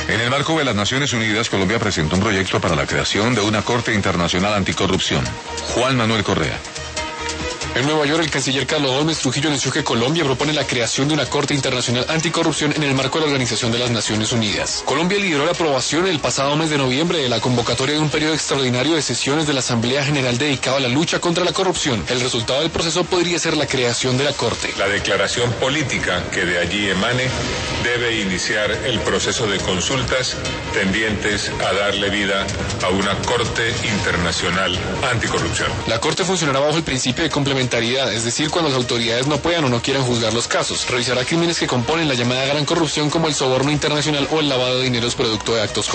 En el marco de las Naciones Unidas, Colombia presentó un proyecto para la creación de una Corte Internacional Anticorrupción. Juan Manuel Correa. En Nueva York, el canciller Carlos Gómez Trujillo anunció que Colombia propone la creación de una Corte Internacional Anticorrupción en el marco de la Organización de las Naciones Unidas. Colombia lideró la aprobación el pasado mes de noviembre de la convocatoria de un periodo extraordinario de sesiones de la Asamblea General dedicado a la lucha contra la corrupción. El resultado del proceso podría ser la creación de la Corte. La declaración política que de allí emane debe iniciar el proceso de consultas tendientes a darle vida a una Corte Internacional Anticorrupción. La Corte funcionará bajo el principio de complementariedad, es decir, cuando las autoridades no puedan o no quieran juzgar los casos. Revisará crímenes que componen la llamada gran corrupción como el soborno internacional o el lavado de dineros producto de actos